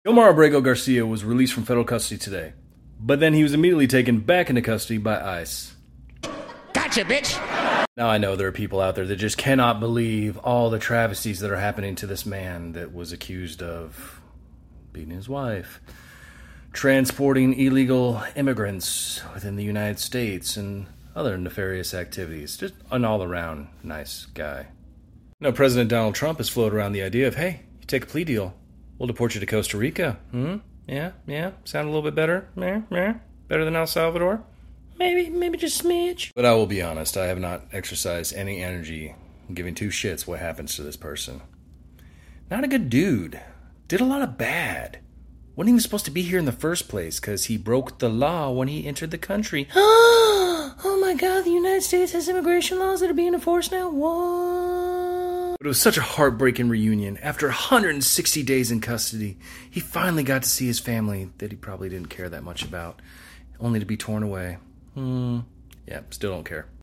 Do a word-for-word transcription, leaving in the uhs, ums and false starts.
Omar Abrego Garcia was released from federal custody today, but then he was immediately taken back into custody by ICE. Gotcha, bitch! Now I know there are people out there that just cannot believe all the travesties that are happening to this man that was accused of beating his wife, transporting illegal immigrants within the United States, and other nefarious activities. Just an all-around nice guy. Now, President Donald Trump has floated around the idea of, hey, you take a plea deal, we'll deport you to Costa Rica. Hmm? Yeah? Yeah? Sound a little bit better? Yeah? Yeah? Better than El Salvador? Maybe, maybe just a smidge. But I will be honest, I have not exercised any energy giving two shits what happens to this person. Not a good dude. Did a lot of bad. Wasn't even supposed to be here in the first place because he broke the law when he entered the country. Oh my God, the United States has immigration laws that are being enforced now? What? But it was such a heartbreaking reunion. After one hundred sixty days in custody, he finally got to see his family that he probably didn't care that much about, only to be torn away. Hmm. Yeah, still don't care.